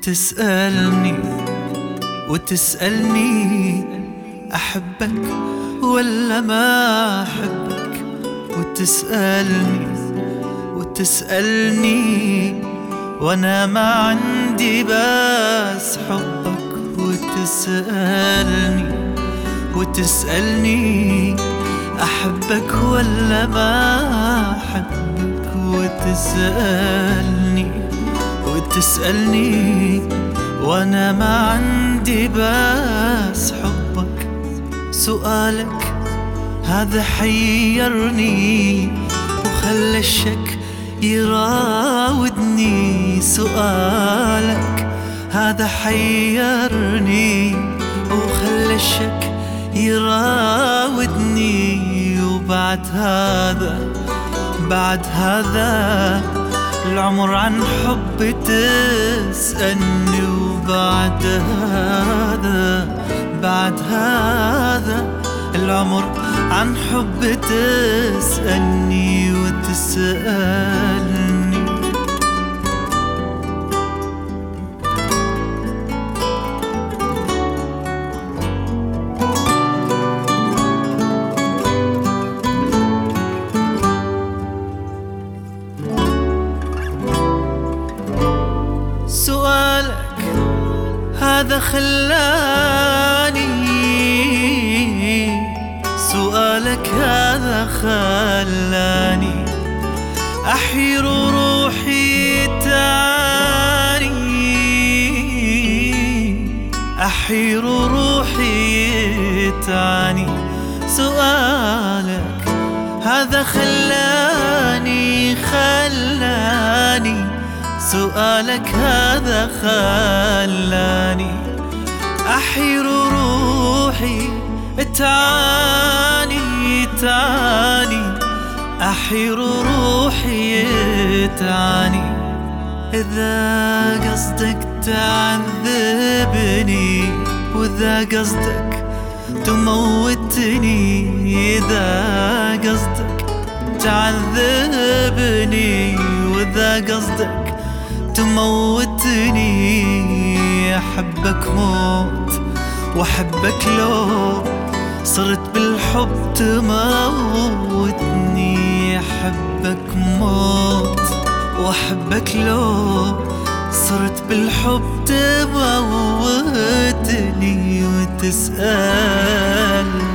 وتسألني أحبك ولا ما أحبك، وتسألني وأنا ما عندي بس حبك، وتسألني أحبك ولا ما أحبك، وتسألني وأنا ما عندي بس حبك. سؤالك هذا حيرني وخلى الشك يراودني، سؤالك هذا حيرني وخلى الشك يراودني. وبعد هذا العمر عن حب تسألني، وبعد هذا العمر عن حب تسألني وتسألني. سؤالك هذا خلاني أحير روحي تاني، سؤالك هذا خلاني سؤالك هذا خلاني أحير روحي تاني، أحير روحي تاني. إذا قصدك تعذبني وإذا قصدك تموتني، إذا قصدك تعذبني وإذا قصدك تموتني، أحبك موت وأحبك لو صرت بالحب تموتني، أحبك موت وأحبك لو صرت بالحب تموتني وتسأل